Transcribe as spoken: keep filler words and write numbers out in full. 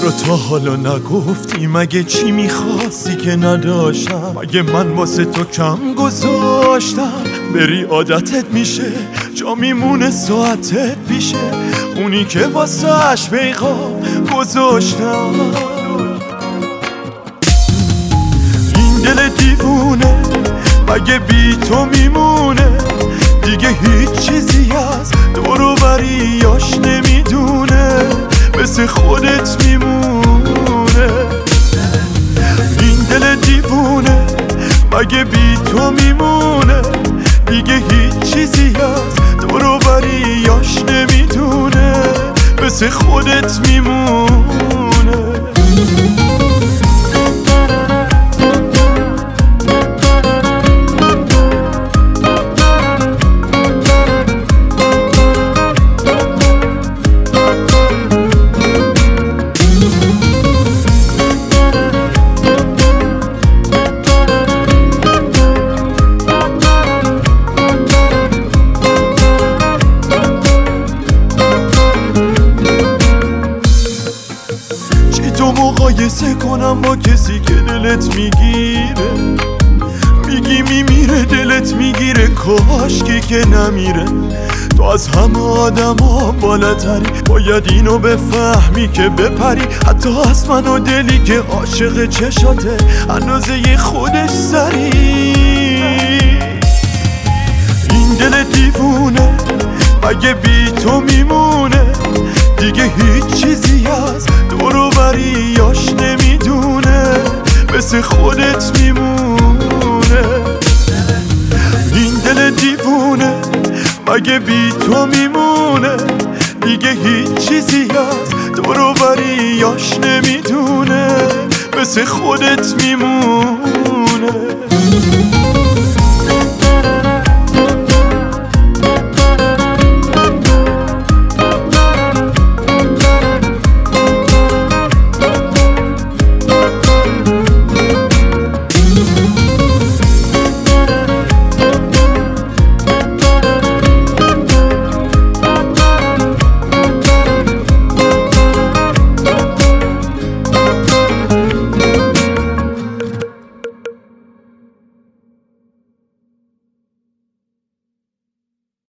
چرا تا حالا نگفتی؟ مگه چی میخواستی که نداشتم؟ مگه من واسه تو کم گذاشتم؟ بری عادتت میشه، جا میمونه ساعتت پیشه، اونی که واسه اش پیغام گذاشتم. این دل دیوونه مگه بی تو میمونه؟ دیگه هیچ چیزی از دور و بریاش نمیدونه، مثل خودت میمونه. این دل دیوونه مگه بی تو میمونه؟ دیگه هیچ چیزی از دور و بریاش نمیدونه، مثل خودت میمونه. تو مقایسه کنم با کسی که دلت میگیره، میگی میمیره دلت میگیره، کاشکی که نمیره. تو از همه آدم ها بالاتری، باید اینو بفهمی که بپری. حتی از من و دلی که عاشق چشاته اندازه خودش سری. این دل دیوونه مگه بی تو میمونه؟ دیگه هیچ چیزی از دور و بریاش نمیدونه، مثل خودت میمونه. این دل دیوونه مگه بی تو میمونه؟ دیگه هیچ چیزی از دور و بریاش نمیدونه، مثل خودت میمونه.